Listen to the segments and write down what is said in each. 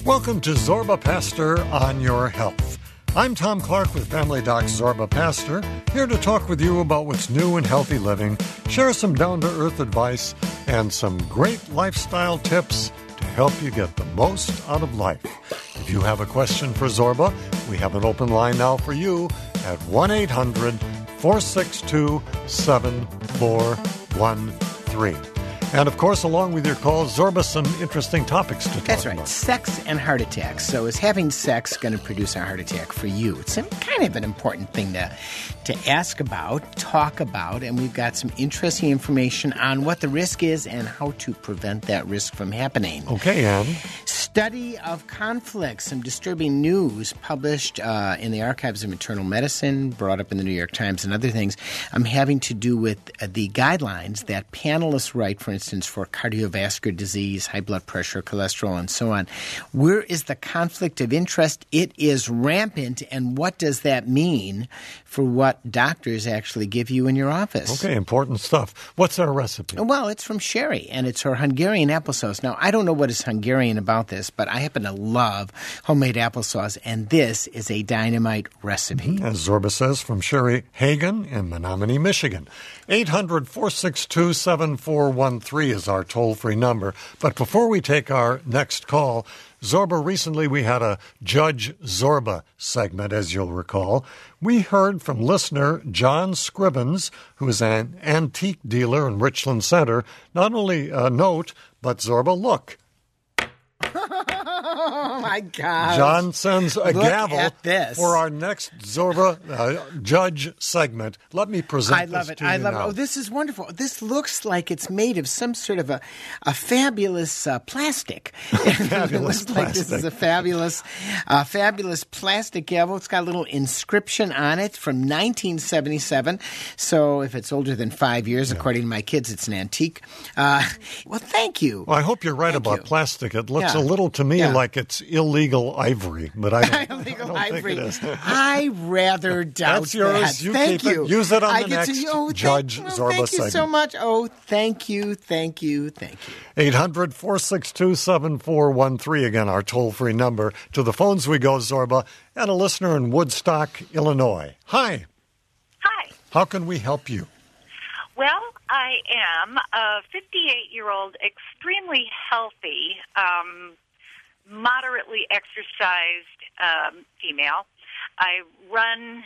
Welcome to Zorba Pastor on Your Health. I'm Tom Clark with Family Doc Zorba Pastor, here to talk with you about what's new in healthy living, share some down-to-earth advice, and some great lifestyle tips to help you get the most out of life. If you have a question for Zorba, we have an open line now for you at 1-800-462-7413. And, of course, along with your calls, Zorba, some interesting topics to talk about. That's right. Sex and heart attacks. So is having sex going to produce a heart attack for you? It's kind of an important thing to ask about, talk about, and we've got some interesting information on what the risk is and how to prevent that risk from happening. Okay, Ann. Study of conflict, some disturbing news published in the Archives of Internal Medicine, brought up in the New York Times and other things, having to do with the guidelines that panelists write, for instance, for cardiovascular disease, high blood pressure, cholesterol, and so on. Where is the conflict of interest? It is rampant, and what does that mean for what doctors actually give you in your office? Okay, important stuff. What's our recipe? Well, it's from Sherry, and it's her Hungarian applesauce. Now, I don't know what is Hungarian about this, but I happen to love homemade applesauce, and this is a dynamite recipe. As Zorba says, from Sherry Hagen in Menominee, Michigan. 800-462-7413 is our toll-free number. But before we take our next call, Zorba, recently we had a Judge Zorba segment, as you'll recall. We heard from listener John Scribbins, who is an antique dealer in Richland Center, not only a note, but Zorba, look. Oh, my God. John sends a gavel at this. For our next Zorba Judge segment. Let me present this to you now. I love it. Oh, this is wonderful. This looks like it's made of some sort of a fabulous plastic. Fabulous plastic. Like this is a fabulous plastic gavel. It's got a little inscription on it from 1977. So if it's older than 5 years, according to my kids, it's an antique. Well, thank you. Well, I hope you're right about plastic. It looks a little to me like it's illegal ivory, but I don't think it is. I rather doubt That's yours. that. You thank keep you. It. Use it on I the get next to, Judge Zorba segment. Thank you so much. Oh, thank you. 800-462-7413, again, our toll-free number. To the phones we go, Zorba, and a listener in Woodstock, Illinois. Hi. Hi. How can we help you? Well, I am a 58-year-old, extremely healthy, moderately exercised female. I run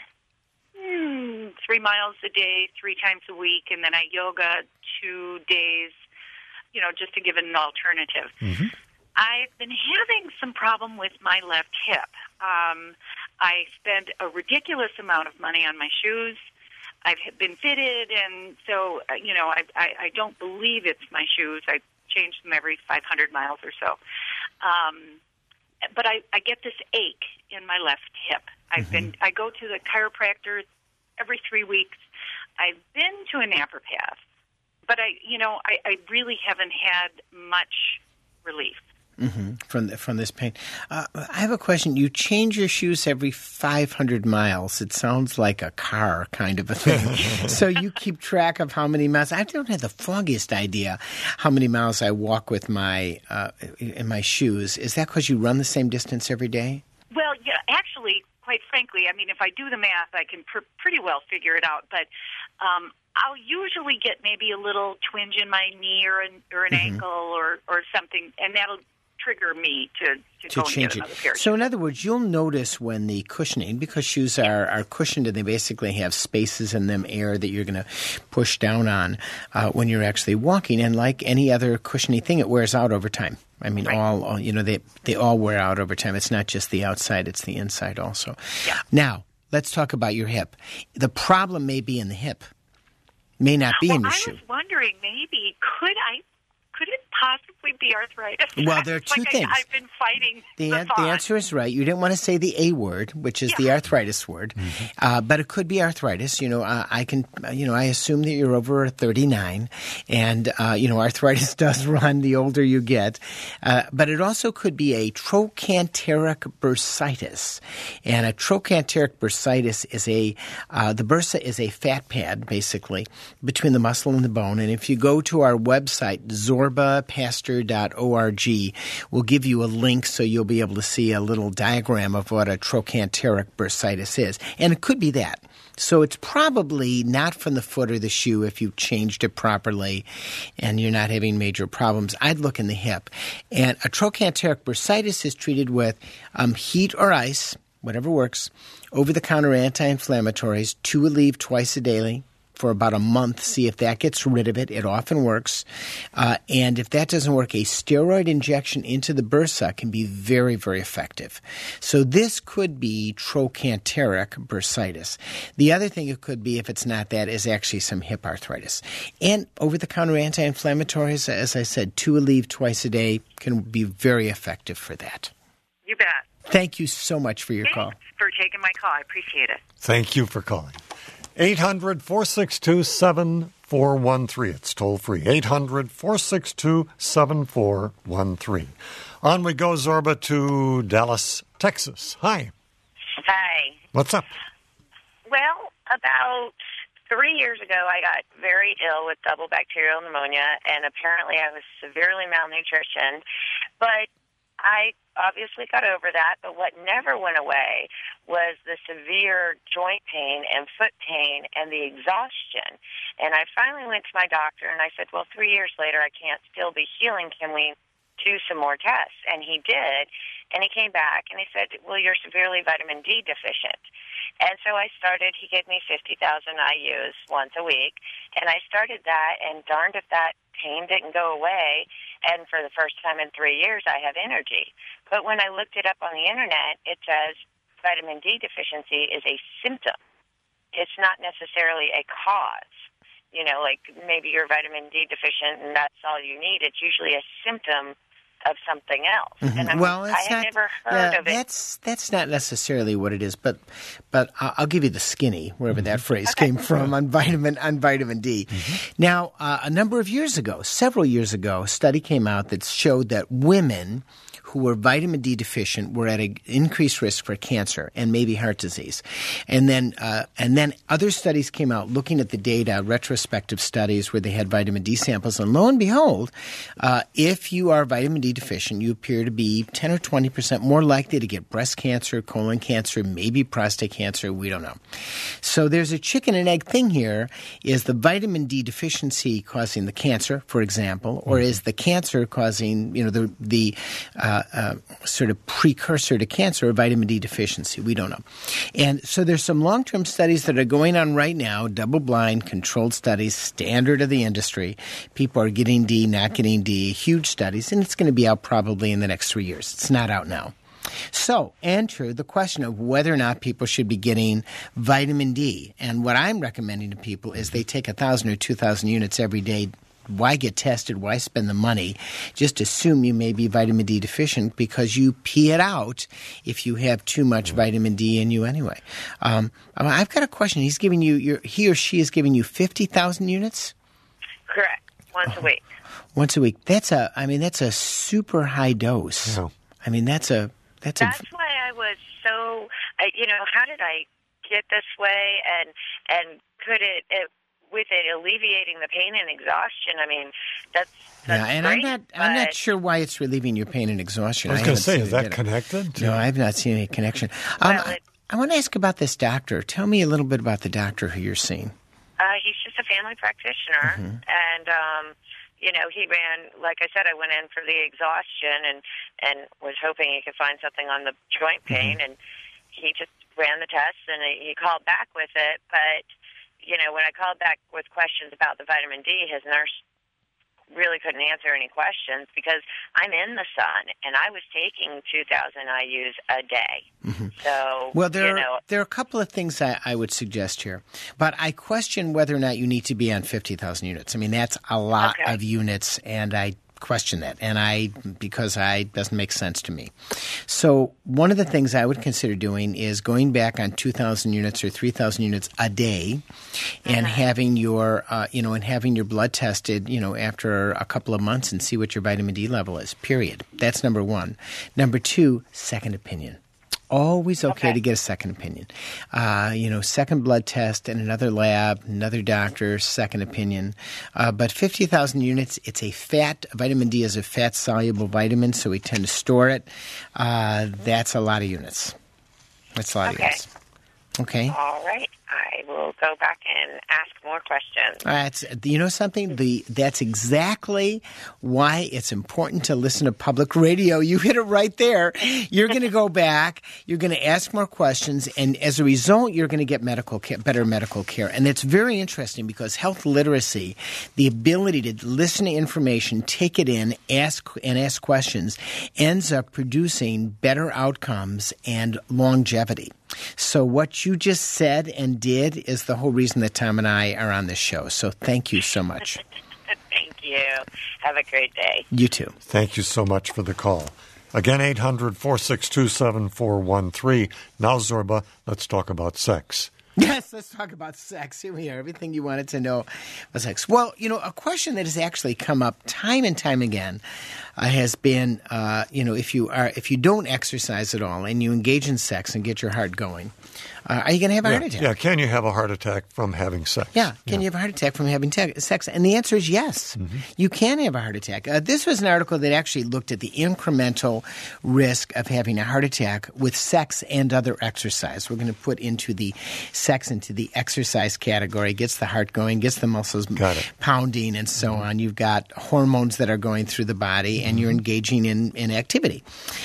3 miles a day, 3 times a week, and then I yoga 2 days, just to give it an alternative. Mm-hmm. I've been having some problem with my left hip. I spend a ridiculous amount of money on my shoes. I've been fitted, and so, I don't believe it's my shoes. I change them every 500 miles or so. But I get this ache in my left hip. I go to the chiropractor every 3 weeks. I've been to a naturopath, but I really haven't had much relief. From this pain. I have a question. You change your shoes every 500 miles. It sounds like a car kind of a thing. So you keep track of how many miles. I don't have the foggiest idea how many miles I walk with my in my shoes. Is that because you run the same distance every day? Well, yeah, actually, quite frankly, if I do the math, I can pretty well figure it out. But I'll usually get maybe a little twinge in my knee or an ankle or something, and that'll trigger me to go and change get another pair of shoes. So in other words, you'll notice when the cushioning, because shoes are cushioned and they basically have spaces in them, air that you're going to push down on when you're actually walking. And like any other cushiony thing, it wears out over time. Right. all they all wear out over time. It's not just the outside, it's the inside also. Yeah. Now, let's talk about your hip. The problem may be in the hip. May not be in your shoe. I was wondering, maybe, could it possibly be arthritis? Well, there are two things. I've been fighting the answer is right. You didn't want to say the A word, which is the arthritis word, but it could be arthritis. I assume that you're over 39, and arthritis does run the older you get. But it also could be a trochanteric bursitis, and a trochanteric bursitis is the bursa is a fat pad basically between the muscle and the bone. And if you go to our website, Zorba zorbapastor.org will give you a link so you'll be able to see a little diagram of what a trochanteric bursitis is. And it could be that. So it's probably not from the foot or the shoe if you've changed it properly and you're not having major problems. I'd look in the hip. And a trochanteric bursitis is treated with heat or ice, whatever works, over-the-counter anti-inflammatories, 2 Aleve twice a daily for about a month. See if that gets rid of it. It often works. And if that doesn't work, a steroid injection into the bursa can be very, very effective. So this could be trochanteric bursitis. The other thing it could be, if it's not that, is actually some hip arthritis. And over-the-counter anti-inflammatories, as I said, 2 Aleve twice a day can be very effective for that. You bet. Thank you so much for your call. Thanks for taking my call. I appreciate it. Thank you for calling. 800-462-7413. It's toll free. 800-462-7413. On we go, Zorba, to Dallas, Texas. Hi. Hi. What's up? Well, about 3 years ago, I got very ill with double bacterial pneumonia, and apparently I was severely malnutritioned. But I obviously got over that, but what never went away was the severe joint pain and foot pain and the exhaustion. And I finally went to my doctor, and I said, well, 3 years later, I can't still be healing. Can we do some more tests? And he did, and he came back, and he said, well, you're severely vitamin D deficient. And so I started, he gave me 50,000 IUs once a week, and I started that, and darned if that pain didn't go away, and for the first time in 3 years, I have energy. But when I looked it up on the Internet, it says vitamin D deficiency is a symptom. It's not necessarily a cause. You know, like maybe you're vitamin D deficient and that's all you need. It's usually a symptom of something else. Mm-hmm. And well, I had never heard of it. That's not necessarily what it is, but I'll give you the skinny, wherever that phrase came from, on vitamin D. Mm-hmm. Now, a number of years ago, several years ago, a study came out that showed that women who were vitamin D deficient were at an increased risk for cancer and maybe heart disease. And then other studies came out looking at the data, retrospective studies where they had vitamin D samples. And lo and behold, if you are vitamin D deficient, you appear to be 10 or 20% more likely to get breast cancer, colon cancer, maybe prostate cancer. We don't know. So there's a chicken and egg thing here. Is the vitamin D deficiency causing the cancer, for example, or is the cancer causing, the sort of precursor to cancer, or vitamin D deficiency? We don't know. And so there's some long-term studies that are going on right now, double-blind, controlled studies, standard of the industry. People are getting D, not getting D, huge studies, and it's going to be out probably in the next 3 years. It's not out now. So enter the question of whether or not people should be getting vitamin D. And what I'm recommending to people is they take 1,000 or 2,000 units every day. Why get tested? Why spend the money? Just assume you may be vitamin D deficient because you pee it out if you have too much vitamin D in you anyway. I've got a question. He or she is giving you 50,000 units? Correct. Once a week. Once a week. That's a super high dose. Yeah. I mean, that's why I was so, how did I get this way? And could it with it alleviating the pain and exhaustion? I mean, that's and great, I'm not sure why it's relieving your pain and exhaustion. I was going to say, is that connected? No, I've not seen any connection. I want to ask about this doctor. Tell me a little bit about the doctor who you're seeing. He's just a family practitioner, and he ran, like I said, I went in for the exhaustion and was hoping he could find something on the joint pain, and he just ran the tests and he called back with it. But, when I called back with questions about the vitamin D, his nurse really couldn't answer any questions because I'm in the sun and I was taking 2,000 IUs a day. So, well, there are a couple of things I would suggest here, but I question whether or not you need to be on 50,000 units. I mean, that's a lot of units, and I question that, because it doesn't make sense to me. So one of the things I would consider doing is going back on 2,000 units or 3,000 units a day, and having your blood tested, after a couple of months and see what your vitamin D level is. Period. That's number one. Number two, second opinion. always okay to get a second opinion. Second blood test and another lab, another doctor, second opinion. But 50,000 units, it's vitamin D is a fat-soluble vitamin, so we tend to store it. That's a lot of units. That's a lot of units. Okay. All right. I will go back and ask more questions. You know something? That's exactly why it's important to listen to public radio. You hit it right there. You're going to go back. You're going to ask more questions, and as a result, you're going to get better medical care. And it's very interesting because health literacy, the ability to listen to information, take it in, ask questions, ends up producing better outcomes and longevity. So what you just said and did is the whole reason that Tom and I are on this show. So thank you so much. Thank you. Have a great day. You too. Thank you so much for the call. Again, 800-462-7413. Now, Zorba, let's talk about sex. Yes, let's talk about sex. Here we are. Everything you wanted to know about sex. Well, a question that has actually come up time and time again has been, if you don't exercise at all and you engage in sex and get your heart going, are you going to have a heart attack? Yeah, can you have a heart attack from having sex? Yeah, can you have a heart attack from having sex? And the answer is yes. Mm-hmm. You can have a heart attack. This was an article that actually looked at the incremental risk of having a heart attack with sex and other exercise. We're going to put into the sex into the exercise category, gets the heart going, gets the muscles pounding, and so on. You've got hormones that are going through the body, and you're engaging in activity.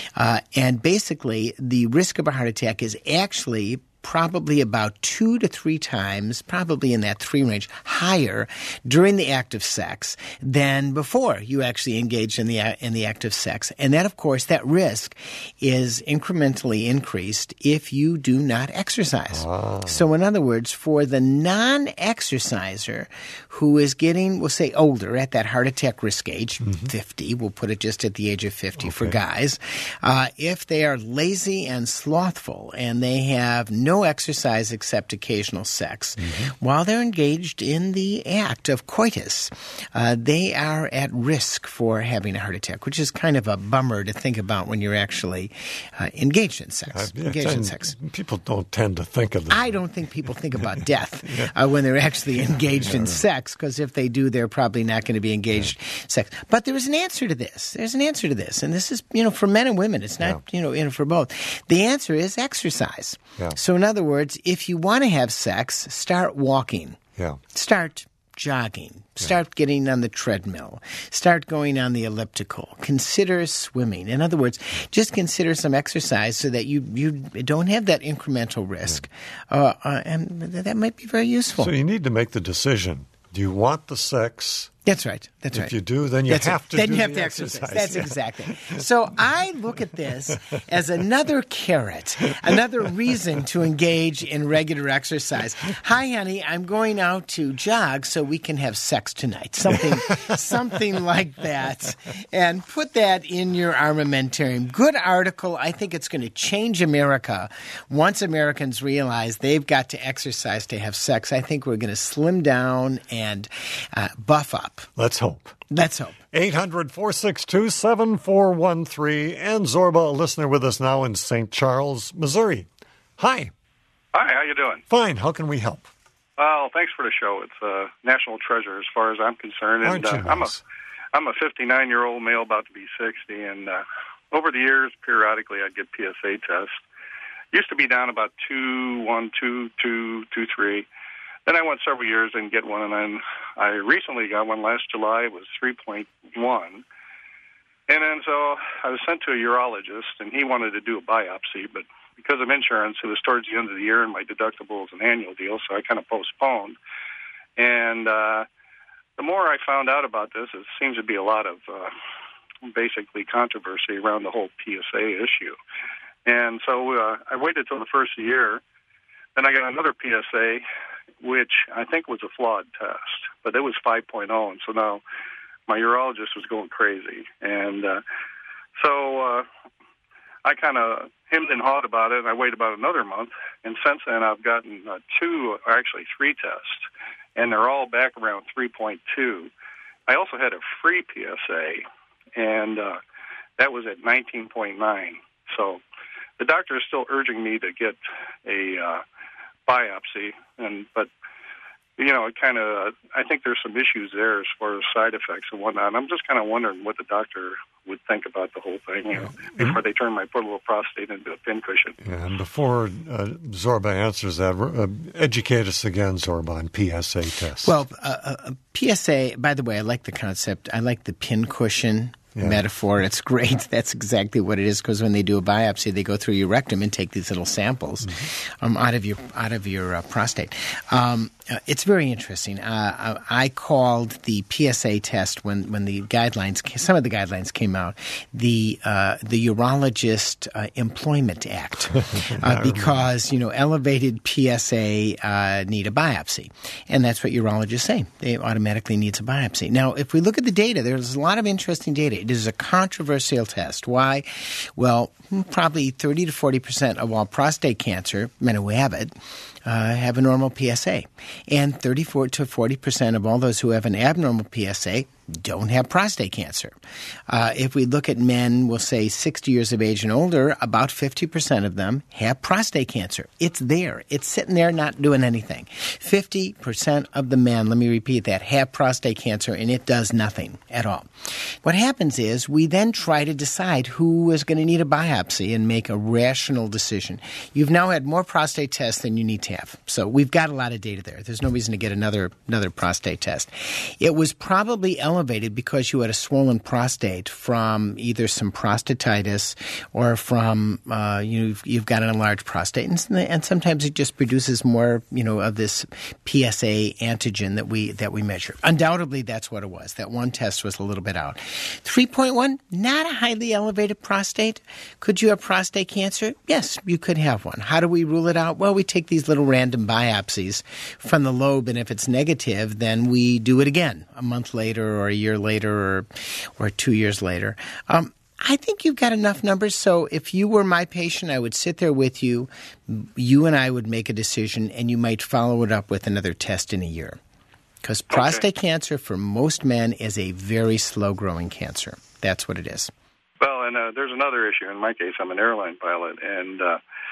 And basically, the risk of a heart attack is actually probably about 2 to 3 times, probably in that 3 range, higher during the act of sex than before you actually engaged in the act of sex. And that, of course, that risk is incrementally increased if you do not exercise. So in other words, for the non-exerciser who is getting, we'll say, older at that heart attack risk age, 50, we'll put it just at the age of 50 for guys, if they are lazy and slothful and they have no exercise except occasional sex, while they're engaged in the act of coitus, they are at risk for having a heart attack, which is kind of a bummer to think about when you're actually engaged in sex. People don't tend to think of that. I don't think people think about death when they're actually engaged in sex, because if they do, they're probably not going to be engaged in sex. But there is an answer to this. There's an answer to this, and this is for men and women. It's not for both. The answer is exercise. So in other words, if you want to have sex, start walking. Start jogging. Start getting on the treadmill. Start going on the elliptical. Consider swimming. In other words, just consider some exercise so that you don't have that incremental risk. And that might be very useful. So you need to make the decision. Do you want the sex? That's right. That's right. If you do, then you have to do the exercise. That's exactly. So I look at this as another carrot, another reason to engage in regular exercise. Hi, honey, I'm going out to jog so we can have sex tonight. Something like that. And put that in your armamentarium. Good article. I think it's going to change America. Once Americans realize they've got to exercise to have sex, I think we're going to slim down and buff up. Let's hope. 800-462-7413. And Zorba, a listener with us now in St. Charles, Missouri. Hi. Hi, how you doing? Fine. How can we help? Well, thanks for the show. It's a national treasure as far as I'm concerned. And I'm a 59-year-old male about to be 60, and over the years, periodically, I'd get PSA tests. Used to be down about 2.1, 2.2, 2.3. Then I went several years and get one, and then I recently got one last July. It was 3.1. And then so I was sent to a urologist, and he wanted to do a biopsy, but because of insurance, it was towards the end of the year, and my deductible was an annual deal, so I kind of postponed. And the more I found out about this, it seems to be a lot of basically controversy around the whole PSA issue. And so I waited till the first year. Then I got another PSA, which I think was a flawed test, but it was 5.0, and so now my urologist was going crazy. And so I kind of hemmed and hawed about it, and I waited about another month, and since then I've gotten 3 tests, and they're all back around 3.2. I also had a free PSA, and that was at 19.9. So the doctor is still urging me to get a biopsy, but it kind of, I think there's some issues there as far as side effects and whatnot. And I'm just kind of wondering what the doctor would think about the whole thing, before they turn my poor little prostate into a pincushion. Yeah, and before Zorba answers that, educate us again, Zorba, on PSA tests. Well, PSA, by the way, I like the concept. I like the pincushion metaphor. It's great. That's exactly what it is, because when they do a biopsy, they go through your rectum and take these little samples out of your prostate. It's very interesting. I called the PSA test when the guidelines, some of the guidelines came out, the Urologist Employment Act, because elevated PSA need a biopsy, and that's what urologists say. They automatically needs a biopsy. Now, if we look at the data, there's a lot of interesting data. It is a controversial test. Why? Well, probably 30 to 40% of all prostate cancer, men who have it, have a normal PSA. And 34 to 40% of all those who have an abnormal PSA don't have prostate cancer. If we look at men, we'll say 60 years of age and older, about 50% of them have prostate cancer. It's there. It's sitting there not doing anything. 50% of the men, let me repeat that, have prostate cancer, and it does nothing at all. What happens is we then try to decide who is going to need a biopsy and make a rational decision. You've now had more prostate tests than you need to have. So we've got a lot of data there. There's no reason to get another prostate test. It was probably elevated because you had a swollen prostate from either some prostatitis or from you've got an enlarged prostate, and sometimes it just produces more of this PSA antigen that we measure. Undoubtedly, that's what it was. That one test was a little bit out. 3.1, not a highly elevated prostate. Could you have prostate cancer? Yes, you could have one. How do we rule it out? Well, we take these little random biopsies from the lobe, and if it's negative, then we do it again a month later or a year later or 2 years later. I think you've got enough numbers. So if you were my patient, I would sit there with you. You and I would make a decision, and you might follow it up with another test in a year. Because prostate cancer for most men is a very slow-growing cancer. That's what it is. Well, and there's another issue. In my case, I'm an airline pilot, and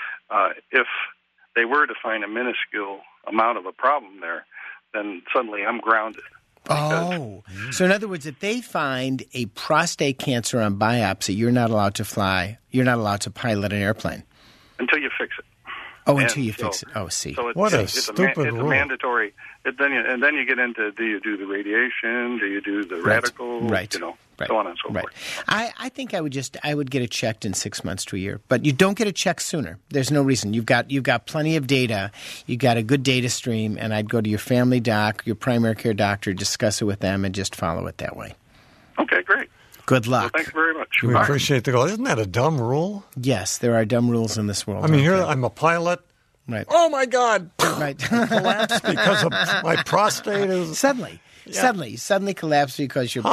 if they were to find a minuscule amount of a problem there, then suddenly I'm grounded. Oh, so in other words, if they find a prostate cancer on biopsy, you're not allowed to fly. You're not allowed to pilot an airplane until you fix it. Oh, until you fix it. Oh, see. So what a stupid rule. It's a mandatory. And then you get into, do you do the radiation? Do you do the radical? Right. So on and so forth. I think I would get it checked in 6 months to a year, but you don't get it checked sooner. There's no reason. You've got plenty of data. You've got a good data stream, and I'd go to your family doc, your primary care doctor, discuss it with them, and just follow it that way. Okay, great. Good luck. Well, thanks very much. We appreciate the call. Isn't that a dumb rule? Yes, there are dumb rules in this world. I mean, here I'm a pilot. Right. Oh, my God. Right. Collapsed because of my prostate is... Suddenly collapsed because you've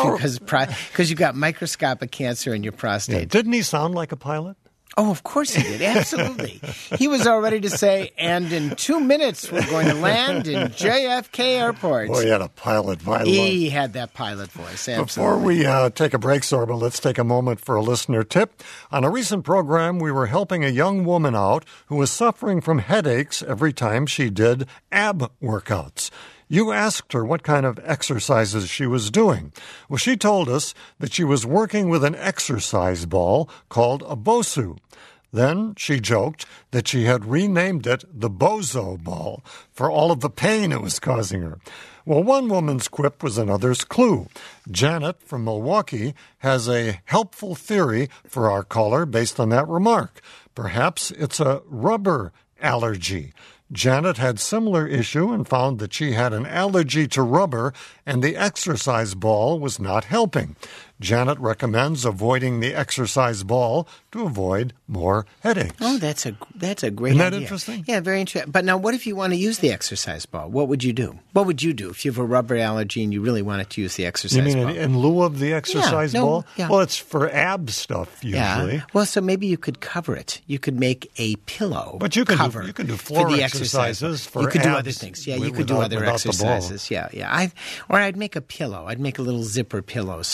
got microscopic cancer in your prostate. Yeah. Didn't he sound like a pilot? Oh, of course he did. Absolutely. He was all ready to say, and in 2 minutes we're going to land in JFK Airport. Boy, he had a pilot voice. He had that pilot voice, absolutely. Before we take a break, Zorba, let's take a moment for a listener tip. On a recent program, we were helping a young woman out who was suffering from headaches every time she did ab workouts. You asked her what kind of exercises she was doing. Well, she told us that she was working with an exercise ball called a BOSU. Then she joked that she had renamed it the Bozo Ball for all of the pain it was causing her. Well, one woman's quip was another's clue. Janet from Milwaukee has a helpful theory for our caller based on that remark. Perhaps it's a rubber allergy. Janet had similar issue and found that she had an allergy to rubber and the exercise ball was not helping. Janet recommends avoiding the exercise ball to avoid more headaches. Oh, that's a great idea. Isn't that interesting? Yeah, very interesting. But now what if you want to use the exercise ball? What would you do? What would you do if you have a rubber allergy and you really wanted to use the exercise ball? You mean in lieu of the exercise ball? Yeah. Well, it's for ab stuff usually. Yeah. Well, so maybe you could cover it. You could make a pillow. But you can do floor for the exercises for you could abs. Do other things. Yeah, you could do other exercises. Yeah. Or I'd make a pillow. I'd make a little zipper pillow, so I would do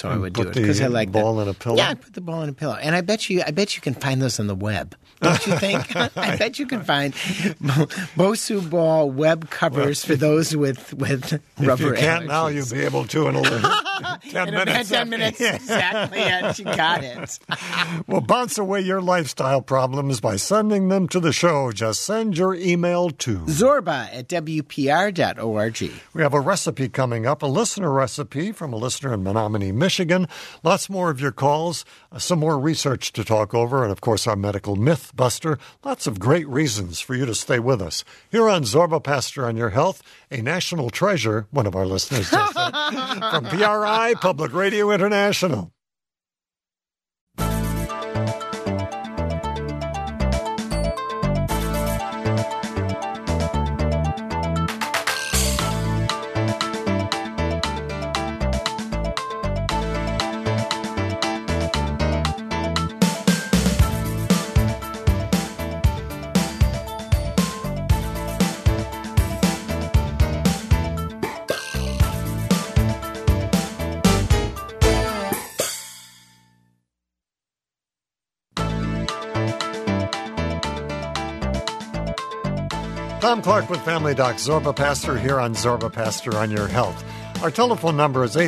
it because I like ball in a pillow. Yeah, I put the ball in a pillow, and I bet you can find those on the web. Don't you think? I bet you can find Bosu ball web covers for those with rubber. If you can't allergies. now, you'll be able to in 10 minutes. 10 minutes, exactly. And you got it. Well, bounce away your lifestyle problems by sending them to the show. Just send your email to zorba@wpr.org. We have a recipe coming up, a listener recipe from a listener in Menominee, Michigan. Lots more of your calls, some more research to talk over, and, of course, our medical myth buster. Lots of great reasons for you to stay with us. Here on Zorba Pastor on Your Health, a national treasure, one of our listeners just said, from PRI, Public Radio International. Tom Clark with Family Doc Zorba Pastor here on Zorba Pastor on Your Health. Our telephone number is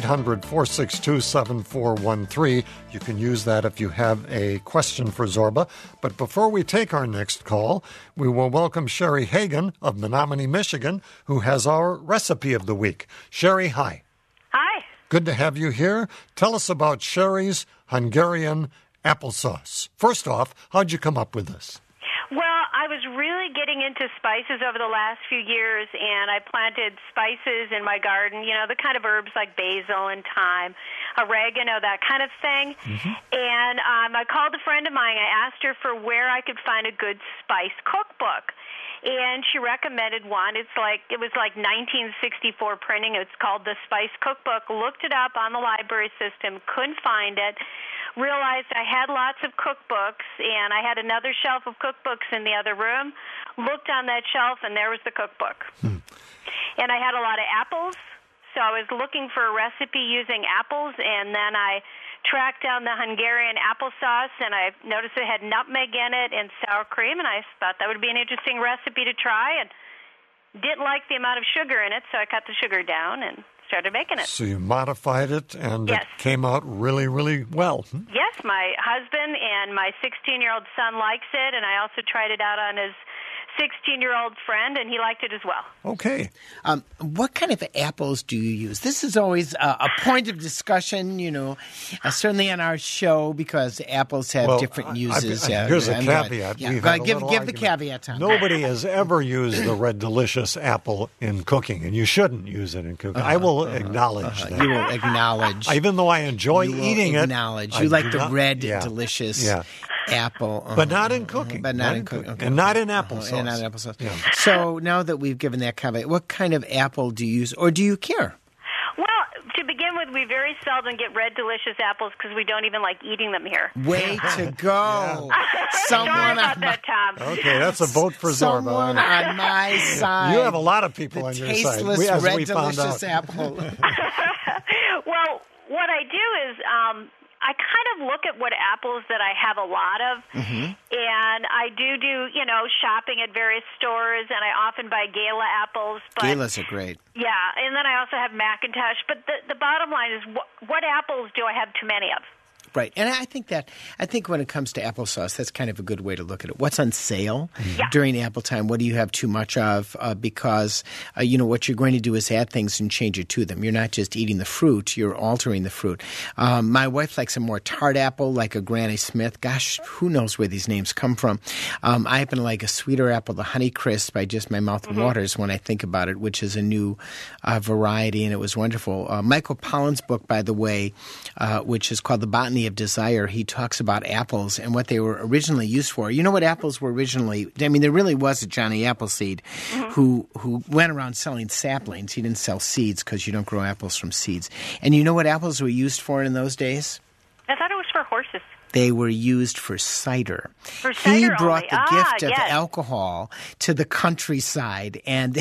800-462-7413. You can use that if you have a question for Zorba. But before we take our next call, we will welcome Sherry Hagan of Menominee, Michigan, who has our recipe of the week. Sherry, hi. Hi. Good to have you here. Tell us about Sherry's Hungarian applesauce. First off, how'd you come up with this? Well, I was really getting into spices over the last few years, and I planted spices in my garden, you know, the kind of herbs like basil and thyme, oregano, that kind of thing. Mm-hmm. And I called a friend of mine. I asked her for where I could find a good spice cookbook. And she recommended one. It was like 1964 printing. It's called The Spice Cookbook. Looked it up on the library system, couldn't find it. Realized I had lots of cookbooks, and I had another shelf of cookbooks in the other room. Looked on that shelf, and there was the cookbook. And I had a lot of apples, so I was looking for a recipe using apples, and then I tracked down the Hungarian applesauce, and I noticed it had nutmeg in it and sour cream, and I thought that would be an interesting recipe to try, and didn't like the amount of sugar in it, so I cut the sugar down and started making it. So you modified it, and yes. It came out really, really well. Yes, my husband and my 16-year-old son likes it, and I also tried it out on his 16-year-old friend, and he liked it as well. Okay. What kind of apples do you use? This is always a point of discussion, you know, certainly on our show, because apples have different uses. Here's a caveat. Give the caveat, Tom. Nobody has ever used the Red Delicious apple in cooking, and you shouldn't use it in cooking. I will acknowledge that. You will acknowledge. Even though I enjoy eating it. You like the Red Delicious apple. But not in cooking. But not in cooking. Okay. And not in applesauce. And not in applesauce. Yeah. So now that we've given that caveat, what kind of apple do you use, or do you care? Well, to begin with, we very seldom get Red Delicious apples because we don't even like eating them here. Way to go. Sorry about that, Tom. Okay, that's a vote for Zorba. Someone on my side. You have a lot of people on your side. Tasteless Red Delicious apple. Well, what I do is I kind of look at what apples that I have a lot of, and I do, you know, shopping at various stores, and I often buy Gala apples. But, Galas are great. Yeah, and then I also have McIntosh. But the bottom line is, what apples do I have too many of? Right, and I think when it comes to applesauce, that's kind of a good way to look at it. What's on sale during apple time? What do you have too much of? Because you know what you're going to do is add things and change it to them. You're not just eating the fruit; you're altering the fruit. My wife likes a more tart apple, like a Granny Smith. Gosh, who knows where these names come from? I happen to like a sweeter apple, the Honeycrisp. My mouth waters when I think about it, which is a new variety, and it was wonderful. Michael Pollan's book, by the way, which is called The Botany of Desire, he talks about apples and what they were originally used for. You know what apples were originally? I mean, there really was a Johnny Appleseed who went around selling saplings. He didn't sell seeds because you don't grow apples from seeds. And you know what apples were used for in those days? I thought it was for horses. They were used for cider. He brought the gift of yes. alcohol to the countryside, and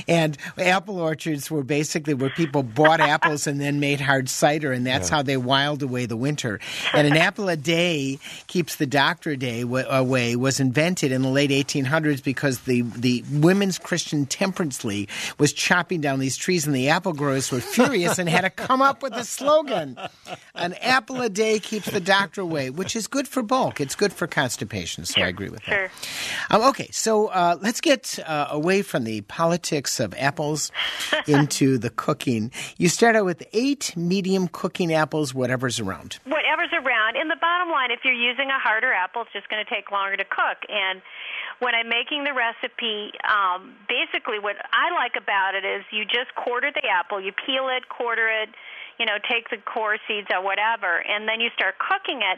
apple orchards were basically where people bought apples and then made hard cider, and that's how they whiled away the winter. And an apple a day keeps the doctor away was invented in the late 1800s because the Women's Christian Temperance League was chopping down these trees, and the apple growers were furious and had to come up with a slogan. An apple a day keeps the doctor away, which is good for bulk. It's good for constipation, so I agree with that. Okay, so let's get away from the politics of apples into the cooking. You start out with 8 medium cooking apples, whatever's around. Whatever's around. And the bottom line, if you're using a harder apple, it's just going to take longer to cook. And when I'm making the recipe, basically what I like about it is you just quarter the apple, you peel it, quarter it, take the core seeds or whatever, and then you start cooking it,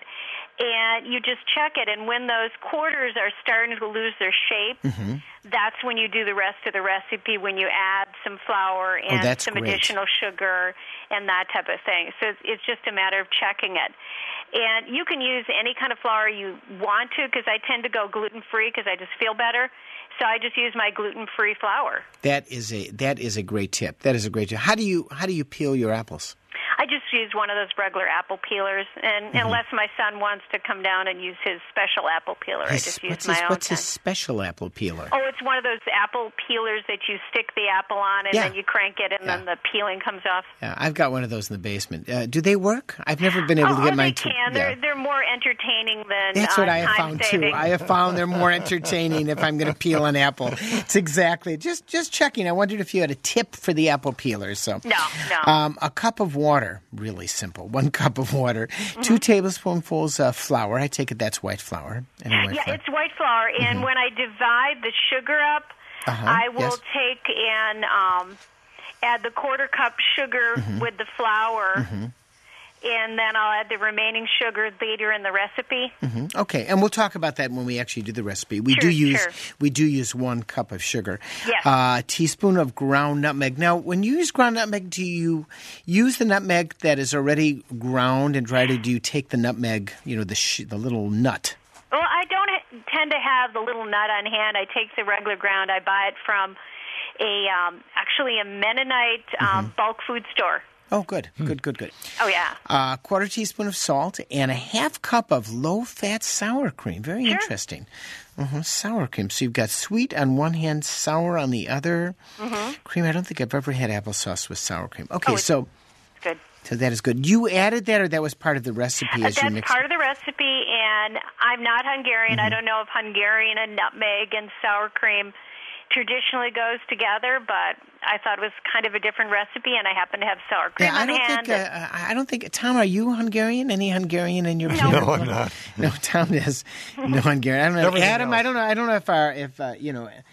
and you just check it. And when those quarters are starting to lose their shape, that's when you do the rest of the recipe, when you add some flour and some additional sugar and that type of thing. So it's just a matter of checking it. And you can use any kind of flour you want to, because I tend to go gluten-free because I just feel better. So I just use my gluten-free flour. That is a great tip. That is a great tip. How do you peel your apples? I just use one of those regular apple peelers, and unless my son wants to come down and use his special apple peeler, I just use my own. What's his special apple peeler? Oh, it's one of those apple peelers that you stick the apple on, and then you crank it, and then the peeling comes off. Yeah, I've got one of those in the basement. Do they work? I've never been able to get mine to. They're more entertaining than That's what I have found, saving. Too. I have found they're more entertaining if I'm going to peel an apple. It's exactly. Just checking. I wondered if you had a tip for the apple peelers. So No. A cup of water. Really simple. 1 cup of water, 2 tablespoonfuls of flour. I take it that's white flour. It's white flour. And when I divide the sugar up, I will take and add the 1/4 cup sugar with the flour. And then I'll add the remaining sugar later in the recipe. Okay, and we'll talk about that when we actually do the recipe. We do use 1 cup of sugar. Yes. Teaspoon of ground nutmeg. Now, when you use ground nutmeg, do you use the nutmeg that is already ground and dried, or do you take the nutmeg, the little nut? Well, I don't tend to have the little nut on hand. I take the regular ground. I buy it from a Mennonite bulk food store. Oh, good. Good. Oh, yeah. 1/4 teaspoon of salt and a 1/2 cup of low-fat sour cream. Very interesting. Sour cream. So you've got sweet on one hand, sour on the other. Cream. I don't think I've ever had applesauce with sour cream. Okay, so good. So that is good. You added that, or that was part of the recipe as you mixed it? That's part of the recipe, and I'm not Hungarian. I don't know if Hungarian and nutmeg and sour cream traditionally goes together, but I thought it was kind of a different recipe, and I happen to have sour cream on hand. I don't think, Tom, are you Hungarian? Any Hungarian in your family? No, I'm not. No, Tom is no Hungarian. I don't know. Everything Adam, else. I don't know if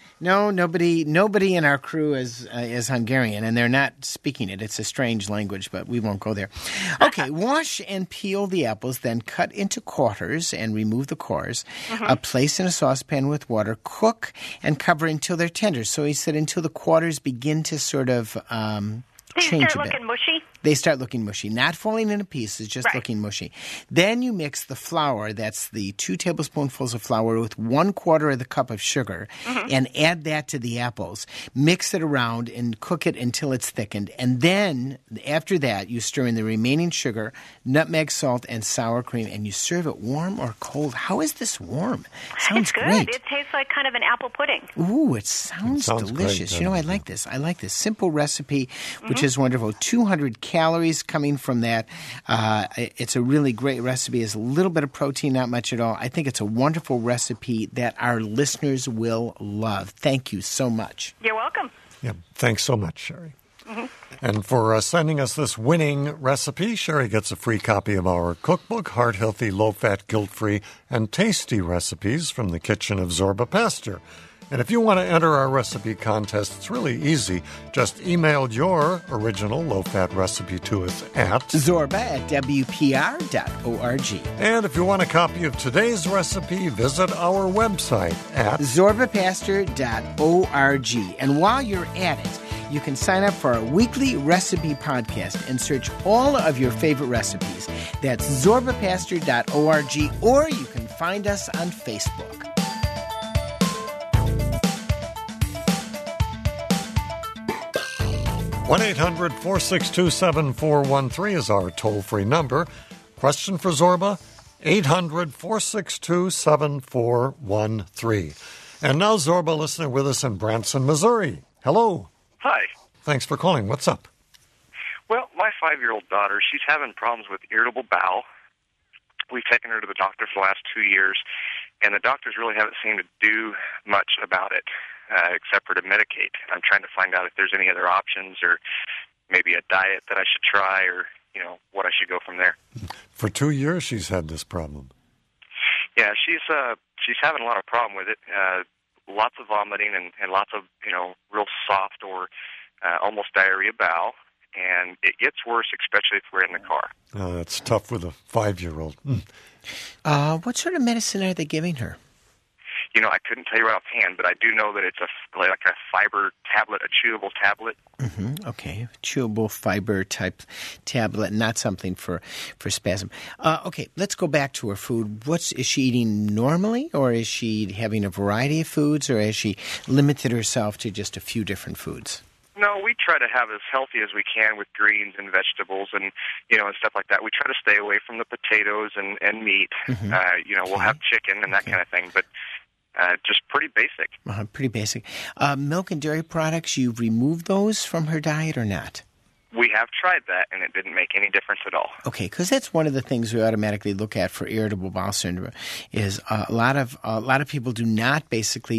nobody in our crew is Hungarian, and they're not speaking it. It's a strange language, but we won't go there. Okay, wash and peel the apples, then cut into quarters and remove the cores. Place in a saucepan with water. Cook and cover until they're tender. So he said until the quarters begin to sort of change a bit. They start looking mushy? They start looking mushy, not falling into pieces, just looking mushy. Then you mix the flour, that's the 2 tablespoonfuls of flour with 1/4 of the cup of sugar, and add that to the apples. Mix it around and cook it until it's thickened. And then, after that, you stir in the remaining sugar, nutmeg, salt, and sour cream, and you serve it warm or cold. How is this warm? Sounds great. It's good. It tastes like kind of an apple pudding. Ooh, it sounds delicious. Great, I like this. I like this simple recipe, which is wonderful. 200 calories coming from that. It's a really great recipe. It's a little bit of protein, not much at all. I think it's a wonderful recipe that our listeners will love. Thank you so much. You're welcome. Yeah, thanks so much, Sherry. And for sending us this winning recipe, Sherry gets a free copy of our cookbook, Heart Healthy, Low-Fat, Guilt-Free, and Tasty Recipes from the Kitchen of Zorba Pastor. And if you want to enter our recipe contest, it's really easy. Just email your original low-fat recipe to us at zorba@wpr.org. And if you want a copy of today's recipe, visit our website at zorbapastor.org. And while you're at it, you can sign up for our weekly recipe podcast and search all of your favorite recipes. That's zorbapastor.org, or you can find us on Facebook. One 800-462-7413 is our toll-free number. Question for Zorba, 800-462-7413. And now Zorba listener with us in Branson, Missouri. Hello. Hi. Thanks for calling. What's up? Well, my 5-year-old daughter, she's having problems with irritable bowel. We've taken her to the doctor for the last 2 years, and the doctors really haven't seemed to do much about it, except for to medicate. I'm trying to find out if there's any other options, or maybe a diet that I should try, or, what I should go from there. For 2 years she's had this problem. Yeah, she's having a lot of problem with it. Lots of vomiting and lots of, real soft or almost diarrhea bowel. And it gets worse, especially if we're in the car. That's tough with a 5-year-old. What sort of medicine are they giving her? I couldn't tell you right offhand, but I do know that it's like a fiber tablet, a chewable tablet. Mm-hmm. Okay, chewable fiber type tablet, not something for spasm. Okay, let's go back to her food. Is she eating normally, or is she having a variety of foods, or has she limited herself to just a few different foods? No, we try to have as healthy as we can with greens and vegetables and, and stuff like that. We try to stay away from the potatoes and meat. Mm-hmm. We'll have chicken and that kind of thing, but just pretty basic. Pretty basic. Milk and dairy products, you've removed those from her diet or not? We have tried that, and it didn't make any difference at all. Okay, because that's one of the things we automatically look at for irritable bowel syndrome. Is a lot of people do not basically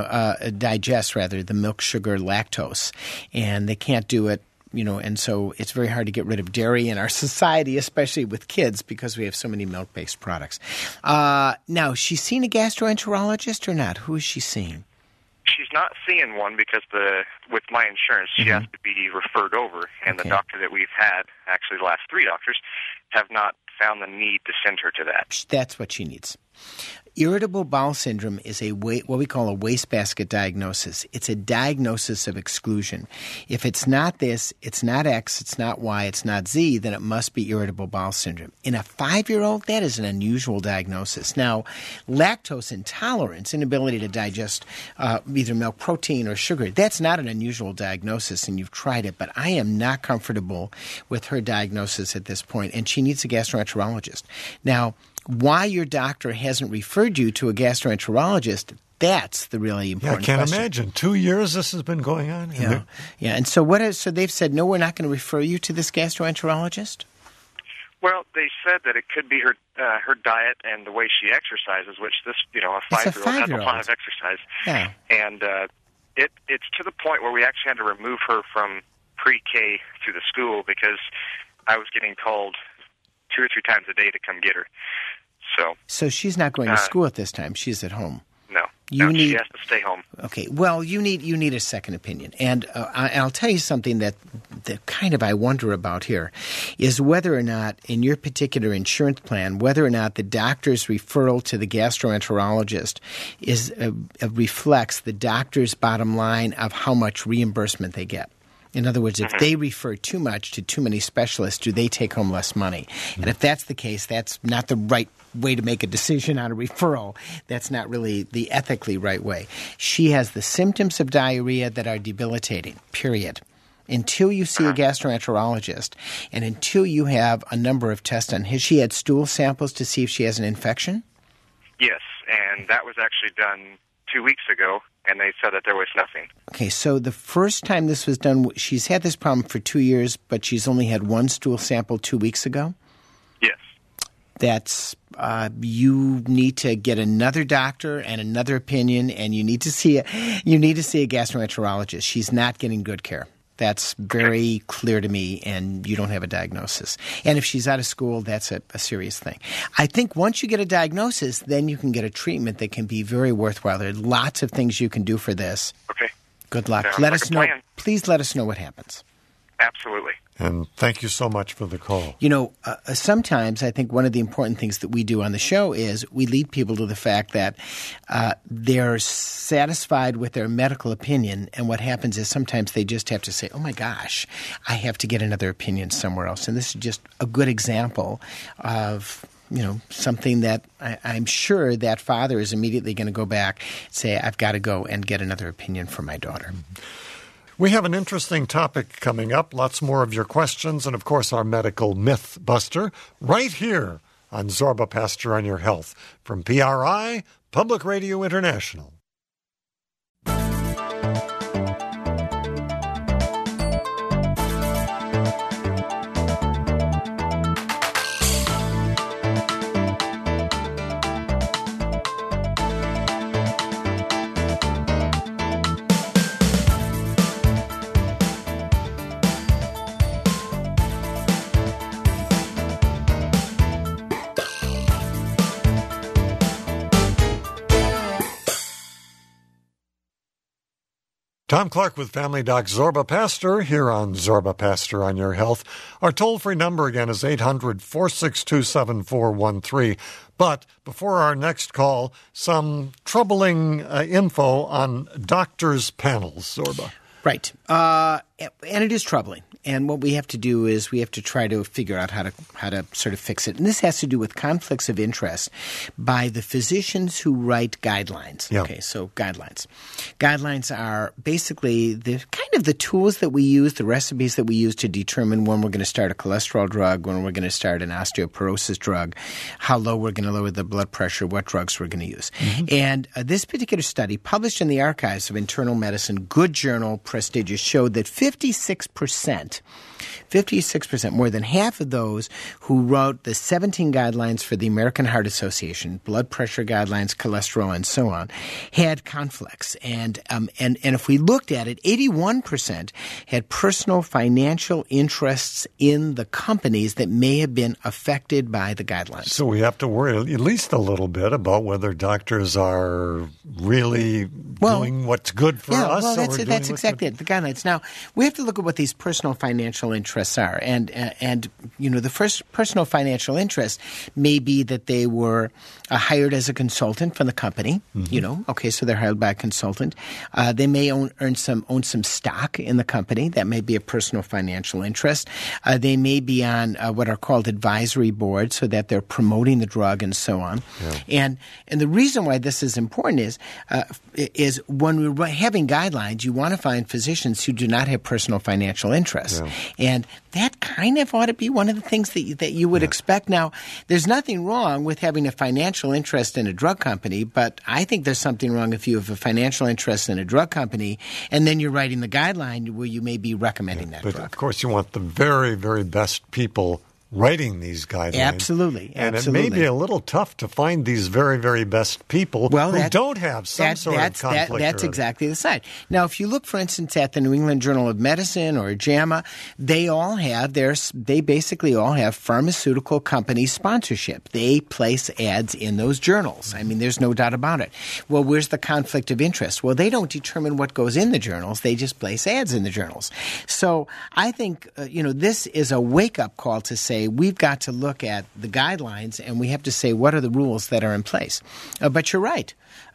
digest the milk, sugar, lactose, and they can't do it. And so it's very hard to get rid of dairy in our society, especially with kids, because we have so many milk-based products. Now, she's seen a gastroenterologist or not? Who is she seeing? She's not seeing one because with my insurance, she has to be referred over, and the doctor that we've had, actually the last 3 doctors, have not found the need to send her to that. That's what she needs. Irritable bowel syndrome is what we call a wastebasket diagnosis. It's a diagnosis of exclusion. If it's not this, it's not X, it's not Y, it's not Z, then it must be irritable bowel syndrome. In a 5-year-old, that is an unusual diagnosis. Now, lactose intolerance, inability to digest either milk protein or sugar, that's not an unusual diagnosis, and you've tried it, but I am not comfortable with her diagnosis at this point, and she needs a gastroenterologist. Now, why your doctor hasn't referred you to a gastroenterologist, that's the really important question. I can't imagine. 2 years this has been going on? Yeah. And so so they've said, no, we're not going to refer you to this gastroenterologist? Well, they said that it could be her diet and the way she exercises, which this, a 5-year-old has a lot of exercise. Yeah. And it's to the point where we actually had to remove her from pre-K to the school because I was getting called 2 or 3 times a day to come get her. So she's not going to school at this time. She's at home. No, she has to stay home. Okay. Well, you need a second opinion, and I'll tell you something that kind of I wonder about here is whether or not in your particular insurance plan, whether or not the doctor's referral to the gastroenterologist reflects the doctor's bottom line of how much reimbursement they get. In other words, if they refer too much to too many specialists, do they take home less money? And if that's the case, that's not the right way to make a decision on a referral. That's not really the ethically right way. She has the symptoms of diarrhea that are debilitating, period. Until you see a gastroenterologist and until you have a number of tests done. Has she had stool samples to see if she has an infection? Yes, and that was actually done 2 weeks ago, and they said that there was nothing. Okay, so the first time this was done, she's had this problem for 2 years, but she's only had one stool sample 2 weeks ago? Yes. That's you need to get another doctor and another opinion, and you need to see a gastroenterologist. She's not getting good care. That's very clear to me, and you don't have a diagnosis. And if she's out of school, that's a serious thing. I think once you get a diagnosis, then you can get a treatment that can be very worthwhile. There are lots of things you can do for this. Okay. Good luck. Let us know. Please let us know what happens. Absolutely. And thank you so much for the call. Sometimes I think one of the important things that we do on the show is we lead people to the fact that they're satisfied with their medical opinion, and what happens is sometimes they just have to say, oh my gosh, I have to get another opinion somewhere else. And this is just a good example of something that I'm sure that father is immediately going to go back and say, I've got to go and get another opinion for my daughter. We have an interesting topic coming up. Lots more of your questions and, of course, our medical myth buster right here on Zorba Pastor on Your Health from PRI, Public Radio International. Tom Clark with Family Doc Zorba Pastor here on Zorba Pastor on Your Health. Our toll-free number again is 800-462-7413. But before our next call, some troubling info on doctors' panels, Zorba. Right. And it is troubling. And what we have to do is we have to try to figure out how to sort of fix it. And this has to do with conflicts of interest by the physicians who write guidelines. Yeah. Okay, so guidelines. Guidelines are basically the kind of the tools that we use, the recipes that we use to determine when we're going to start a cholesterol drug, when we're going to start an osteoporosis drug, how low we're going to lower the blood pressure, what drugs we're going to use. Mm-hmm. And this particular study, published in the Archives of Internal Medicine, good journal, prestigious, showed that 56%, more than half of those who wrote the 17 guidelines for the American Heart Association, blood pressure guidelines, cholesterol, and so on, had conflicts. And if we looked at it, 81% had personal financial interests in the companies that may have been affected by the guidelines. So we have to worry at least a little bit about whether doctors are really doing what's good for us. Well, that's exactly it, the guidelines. Now, we have to look at what these personal financial interests are. And the first personal financial interest may be that they were hired as a consultant from the company. Mm-hmm. So they're hired by a consultant. They may own some stock in the company. That may be a personal financial interest. They may be on what are called advisory boards, so that they're promoting the drug and so on. Yeah. And the reason why this is important is when we're having guidelines, you want to find physicians who do not have personal financial interests. Yeah. And that kind of ought to be one of the things that you would expect. Now, there's nothing wrong with having a financial interest in a drug company, but I think there's something wrong if you have a financial interest in a drug company and then you're writing the guideline where you may be recommending that drug. But, of course, you want the very, very best people writing these guidelines. Absolutely. And it may be a little tough to find these very, very best people who don't have some sort of conflict. That's exactly the side. Now, if you look, for instance, at the New England Journal of Medicine or JAMA, they basically all have pharmaceutical company sponsorship. They place ads in those journals. I mean, there's no doubt about it. Well, where's the conflict of interest? Well, they don't determine what goes in the journals. They just place ads in the journals. So I think, this is a wake-up call to say, we've got to look at the guidelines and we have to say what are the rules that are in place. But you're right.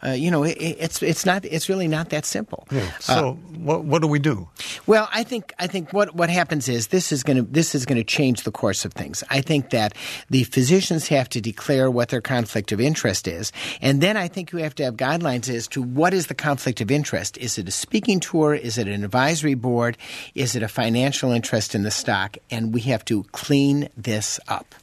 It's really not that simple. Yeah. So what do we do? Well, I think what happens is this is going to change the course of things. I think that the physicians have to declare what their conflict of interest is, and then I think you have to have guidelines as to what is the conflict of interest. Is it a speaking tour? Is it an advisory board? Is it a financial interest in the stock? And we have to clean this up.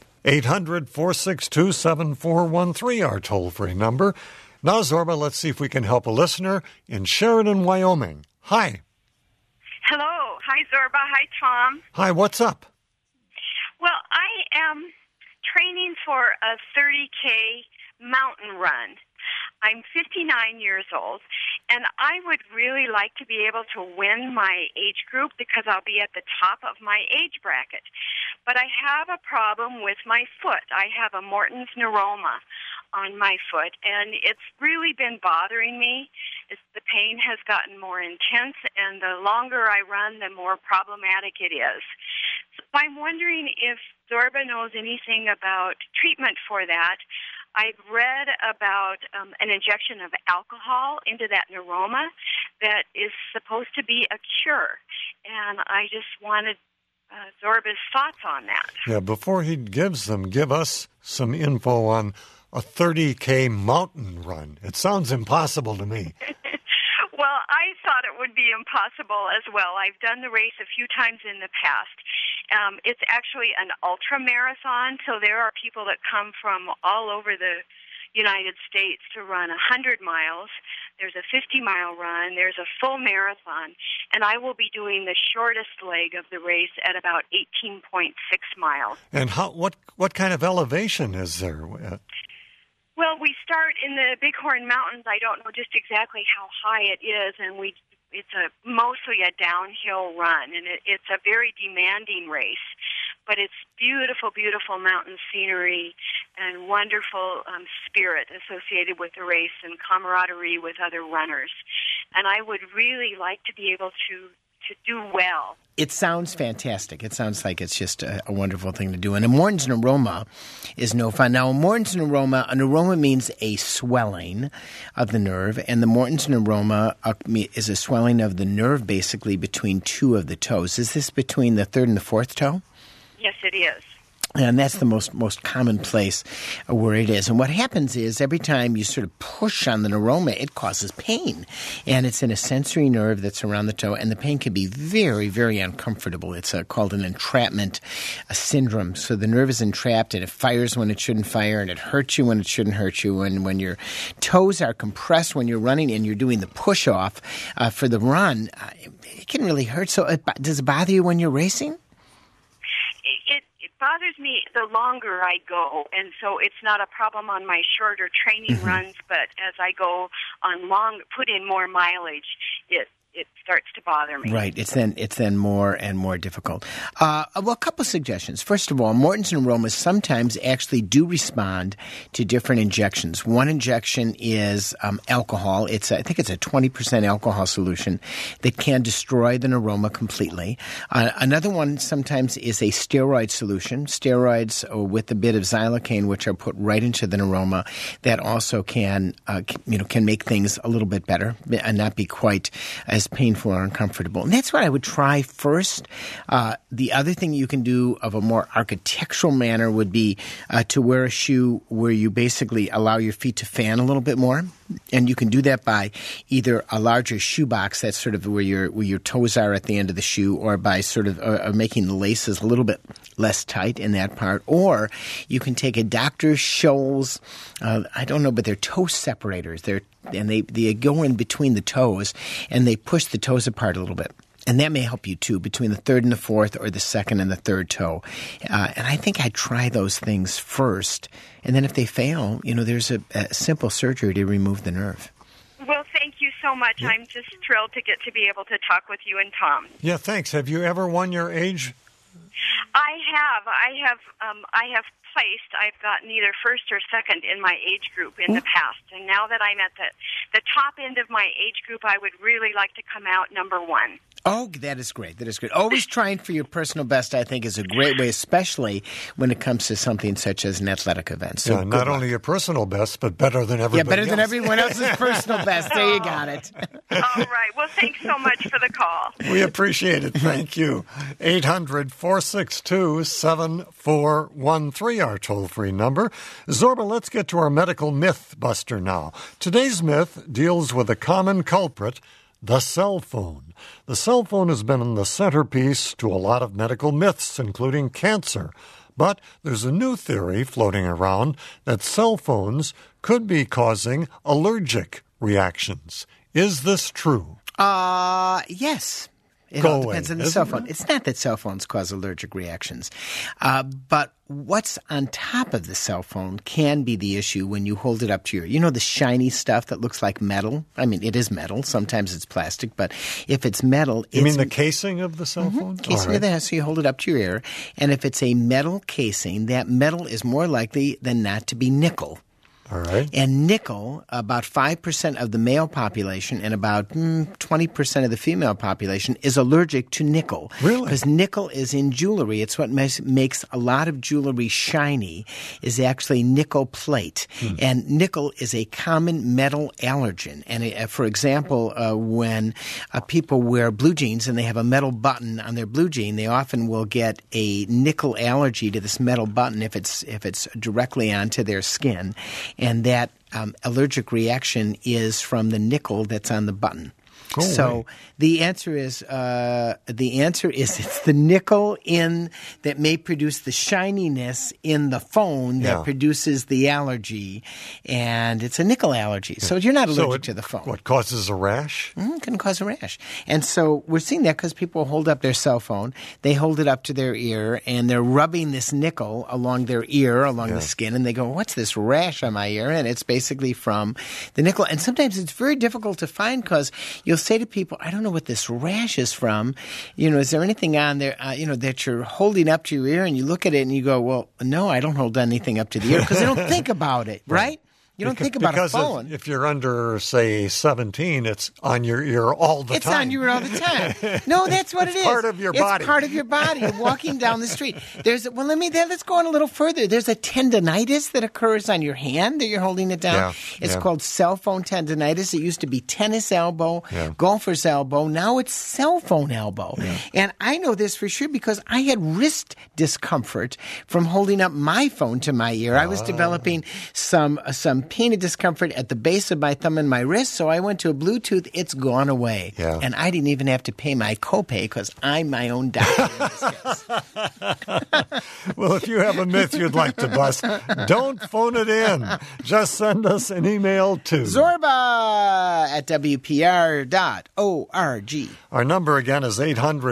800-462-7413, our toll-free number. Now, Zorba, let's see if we can help a listener in Sheridan, Wyoming. Hi. Hello. Hi, Zorba. Hi, Tom. Hi, what's up? Well, I am training for a 30K mountain run. I'm 59 years old, and I would really like to be able to win my age group because I'll be at the top of my age bracket. But I have a problem with my foot. I have a Morton's neuroma on my foot, and it's really been bothering me. The pain has gotten more intense, and the longer I run, the more problematic it is. So I'm wondering if Zorba knows anything about treatment for that. I've read about an injection of alcohol into that neuroma that is supposed to be a cure, and I just wanted Zorba's thoughts on that. Yeah, before he gives them, give us some info on a 30K mountain run. It sounds impossible to me. Well, I thought it would be impossible as well. I've done the race a few times in the past. It's actually an ultra marathon, so there are people that come from all over the United States to run 100 miles. There's a 50-mile run. There's a full marathon. And I will be doing the shortest leg of the race at about 18.6 miles. And what kind of elevation is there? Well, we start in the Bighorn Mountains. I don't know just exactly how high it is, and it's mostly a downhill run, and it's a very demanding race. But it's beautiful, beautiful mountain scenery and wonderful spirit associated with the race and camaraderie with other runners. And I would really like to be able to do well. It sounds fantastic. It sounds like it's just a wonderful thing to do. And a Morton's neuroma is no fun. Now, a neuroma means a swelling of the nerve, and the Morton's neuroma is a swelling of the nerve basically between two of the toes. Is this between the third and the fourth toe? Yes, it is. And that's the most common place where it is. And what happens is every time you sort of push on the neuroma, it causes pain. And it's in a sensory nerve that's around the toe, and the pain can be very, very uncomfortable. It's called an entrapment syndrome. So the nerve is entrapped, and it fires when it shouldn't fire, and it hurts you when it shouldn't hurt you. And when your toes are compressed when you're running and you're doing the push-off for the run, it can really hurt. So does it bother you when you're racing? It bothers me the longer I go, and so it's not a problem on my shorter training runs, but as I go on put in more mileage, it starts to bother me. Right. It's then more and more difficult. Well, a couple of suggestions. First of all, Morton's neuromas sometimes actually do respond to different injections. One injection is alcohol. I think it's a 20% alcohol solution that can destroy the neuroma completely. Another one sometimes is a steroid solution. Steroids with a bit of xylocaine, which are put right into the neuroma, that also can make things a little bit better and not be quite as painful or uncomfortable. And that's what I would try first. The other thing you can do of a more architectural manner would be to wear a shoe where you basically allow your feet to fan a little bit more. And you can do that by either a larger shoe box, that's sort of where your toes are at the end of the shoe, or by sort of making the laces a little bit less tight in that part. Or you can take a Dr. Scholl's, I don't know, but they're toe separators. They go in between the toes, and they push the toes apart a little bit. And that may help you, too, between the third and the fourth, or the second and the third toe. And I think I'd try those things first. And then if they fail, there's a simple surgery to remove the nerve. Well, thank you so much. Yeah. I'm just thrilled to get to be able to talk with you and Tom. Yeah, thanks. Have you ever won your age? I have placed. I've gotten either first or second in my age group in the past. And now that I'm at the top end of my age group, I would really like to come out number one. Oh, that is great. That is great. Always trying for your personal best, I think, is a great way, especially when it comes to something such as an athletic event. So yeah, not only your personal best, but better than everybody else. Yeah, better than everyone else's personal best. There you got it. All right. Well, thanks so much for the call. We appreciate it. Thank you. 800-462-7413, our toll-free number. Zorba, let's get to our medical myth buster now. Today's myth deals with a common culprit, the cell phone. The cell phone has been the centerpiece to a lot of medical myths, including cancer. But there's a new theory floating around that cell phones could be causing allergic reactions. Is this true? Yes. It all depends on the cell phone. It's not that cell phones cause allergic reactions. But what's on top of the cell phone can be the issue when you hold it up to the shiny stuff that looks like metal. I mean, it is metal. Sometimes it's plastic. But if it's metal... You mean the casing of the cell phone? Casing of that, so you hold it up to your ear. And if it's a metal casing, that metal is more likely than not to be nickel. All right. And nickel, about 5% of the male population and about 20% of the female population is allergic to nickel. Really? Because nickel is in jewelry. It's what makes a lot of jewelry shiny, is actually nickel plate. And nickel is a common metal allergen. And for example, when people wear blue jeans and they have a metal button on their blue jean, they often will get a nickel allergy to this metal button if it's directly onto their skin. And that allergic reaction is from the nickel that's on the button. So the answer is it's the nickel that may produce the shininess in the phone that produces the allergy, and it's a nickel allergy. So you're not allergic to the phone. What causes a rash? It can cause a rash. And so we're seeing that because people hold up their cell phone, they hold it up to their ear, and they're rubbing this nickel along their ear, along the skin, and they go, "What's this rash on my ear?" And it's basically from the nickel. And sometimes it's very difficult to find because you'll say to people, "I don't know what this rash is from. Is there anything on there, that you're holding up to your ear?" And you look at it and you go, "Well, no, I don't hold anything up to the ear," because they don't think about it, right? You don't think about a phone. If you're under, say, 17, it's on your ear all the time. It's on your ear all the time. No, that's what it is. It's part of your body. It's part of your body. You're walking down the street. Let's go on a little further. There's a tendinitis that occurs on your hand that you're holding it down. It's called cell phone tendinitis. It used to be tennis elbow, golfer's elbow. Now it's cell phone elbow. And I know this for sure because I had wrist discomfort from holding up my phone to my ear. I was developing some pain and discomfort at the base of my thumb and my wrist, so I went to a Bluetooth. It's gone away. And I didn't even have to pay my copay because I'm my own doctor in this case. Well, if you have a myth you'd like to bust, don't phone it in. Just send us an email to zorba@wpr.org. Our number again is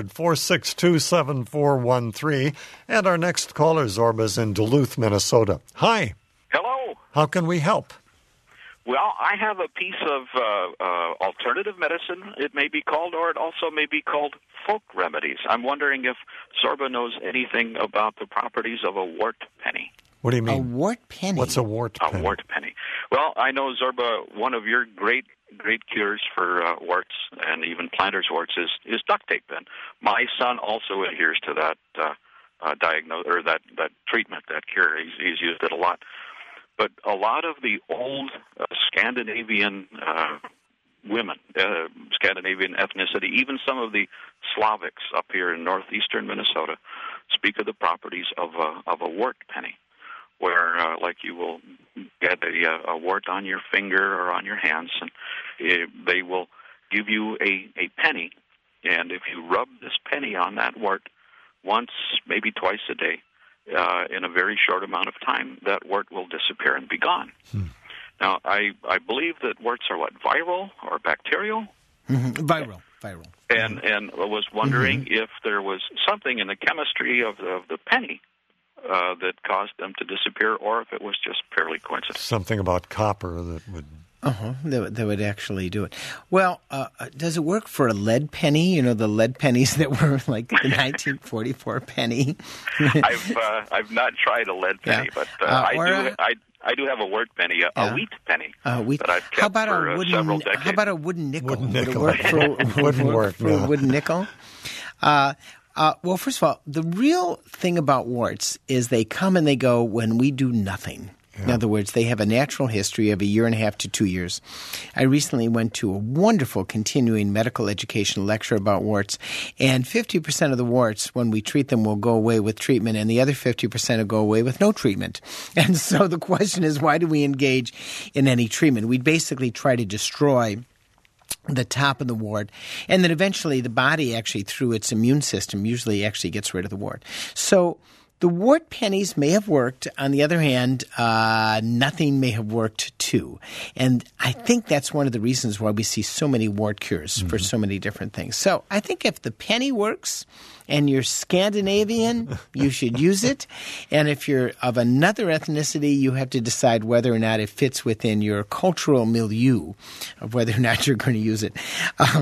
800-462-7413. And our next caller, Zorba's in Duluth, Minnesota. Hi. Hello. How can we help? Well, I have a piece of alternative medicine, it may be called, or it also may be called folk remedies. I'm wondering if Zorba knows anything about the properties of a wart penny. What do you mean? A wart penny? What's a wart penny? A wart penny. Well, I know, Zorba, one of your great cures for warts and even plantar's warts is duct tape. And my son also adheres to that that treatment, that cure. He's used it a lot. But a lot of the old Scandinavian women, Scandinavian ethnicity, even some of the Slavics up here in northeastern Minnesota, speak of the properties of a wart penny, where like you will get a wart on your finger or on your hands, and they will give you a penny, and if you rub this penny on that wart once, maybe twice a day, in a very short amount of time, that wart will disappear and be gone. Now, I believe that warts are viral or bacterial? Viral. And I was wondering if there was something in the chemistry of the penny that caused them to disappear, or if it was just purely coincidence. Something about copper that would... That would actually do it. Well, does it work for a lead penny? The lead pennies that were like the 1944 penny. I've not tried a lead penny, but I do have a wart penny, a wheat penny. That I've kept for several decades. How about a wooden nickel? Wooden nickel. Would it work for a wooden nickel? Well, first of all, the real thing about warts is they come and they go when we do nothing. In other words, they have a natural history of 1.5 to 2 years. I recently went to a wonderful continuing medical education lecture about warts, and 50% of the warts, when we treat them, will go away with treatment, and the other 50% will go away with no treatment. And so the question is, why do we engage in any treatment? We basically try to destroy the top of the wart, and then eventually the body actually, through its immune system, usually actually gets rid of the wart. So the wart pennies may have worked. On the other hand, nothing may have worked too. And I think that's one of the reasons why we see so many wart cures for so many different things. So I think if the penny works and you're Scandinavian, you should use it. And if you're of another ethnicity, you have to decide whether or not it fits within your cultural milieu of whether or not you're going to use it.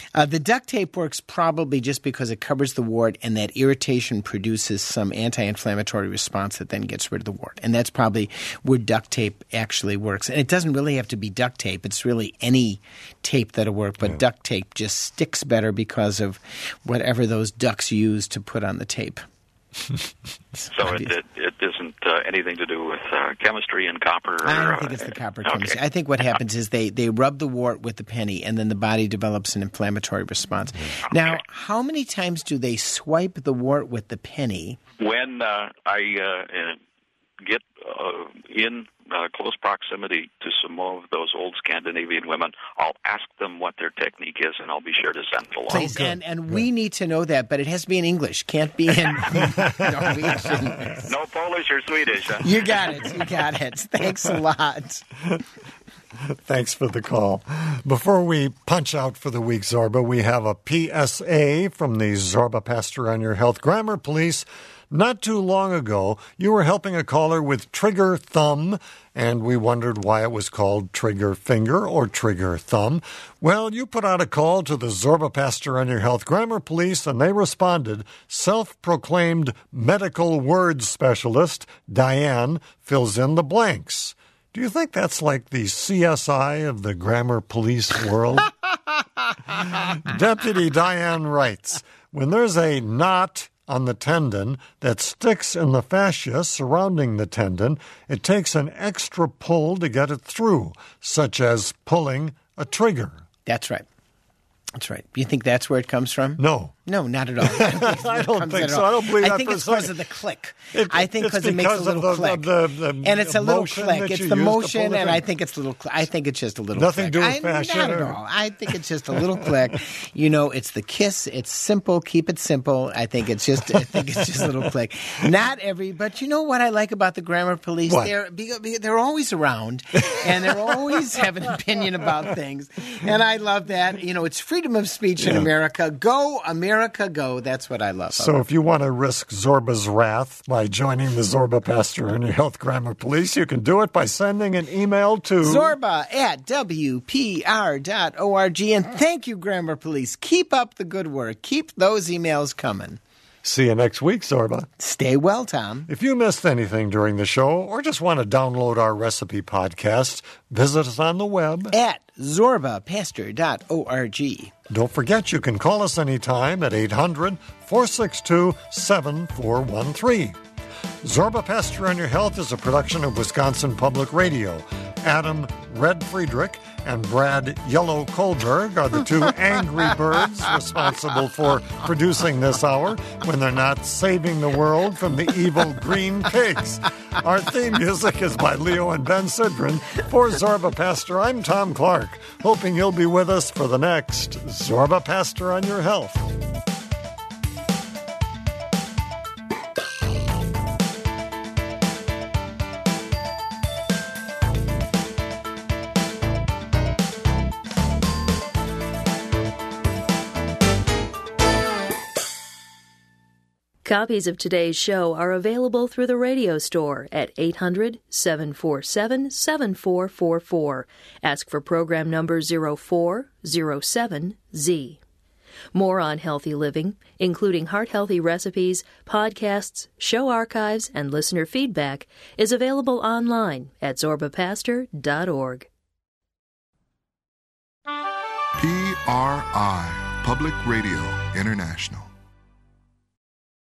The duct tape works probably just because it covers the wart, and that irritation produces some anti-inflammatory response that then gets rid of the wart. And that's probably where duct tape actually works. And it doesn't really have to be duct tape. It's really any tape that'll work, but duct tape just sticks better because of whatever those ducks use to put on the tape. So it isn't anything to do with chemistry and copper? I don't think it's the copper chemistry. I think what happens is they rub the wart with the penny, and then the body develops an inflammatory response. Okay. Now, how many times do they swipe the wart with the penny? When I get in close proximity to some of those old Scandinavian women, I'll ask them what their technique is, and I'll be sure to send it along. Please, and we need to know that, but it has to be in English. Can't be in Norwegian. No Polish or Swedish. Huh? You got it. Thanks a lot. Thanks for the call. Before we punch out for the week, Zorba, we have a PSA from the Zorba Pastor on Your Health Grammar Police. Not too long ago, you were helping a caller with trigger thumb, and we wondered why it was called trigger finger or trigger thumb. Well, you put out a call to the Zorba Pastor on Your Health Grammar Police, and they responded. Self-proclaimed medical words specialist Diane fills in the blanks. Do you think that's like the CSI of the grammar police world? Deputy Diane writes, when there's a knot on the tendon that sticks in the fascia surrounding the tendon, it takes an extra pull to get it through, such as pulling a trigger. That's right. You think that's where it comes from? No. No, not at all. I don't think so. I don't believe that. I think it's because of the click. I think because it makes a little click. And it's a little click. It's the motion, and I think it's a little click. I think it's just a little Nothing click. to do with fashion? Not at all. I think it's just a little click. You know, it's the kiss. It's simple. Keep it simple. I think it's just a little click. But you know what I like about the grammar police? What? They're always around, and they're always have an opinion about things. And I love that. You know, it's freedom of speech in America. Go, America, go. That's what I love. So if you want to risk Zorba's wrath by joining the Zorba Pastor on Your Health Grammar Police, you can do it by sending an email to zorba@wpr.org. And thank you, Grammar Police. Keep up the good work. Keep those emails coming. See you next week, Zorba. Stay well, Tom. If you missed anything during the show or just want to download our recipe podcast, visit us on the web at zorbapastor.org. Don't forget you can call us anytime at 800-462-7413. Zorba Pastor on Your Health is a production of Wisconsin Public Radio. Adam Red Friedrich and Brad Yellow Kohlberg are the two angry birds responsible for producing this hour when they're not saving the world from the evil green pigs. Our theme music is by Leo and Ben Sidran. For Zorba Pastor, I'm Tom Clark, hoping you'll be with us for the next Zorba Pastor on Your Health. Copies of today's show are available through the radio store at 800-747-7444. Ask for program number 0407Z. More on healthy living, including heart-healthy recipes, podcasts, show archives, and listener feedback, is available online at zorbapastor.org. PRI, Public Radio International.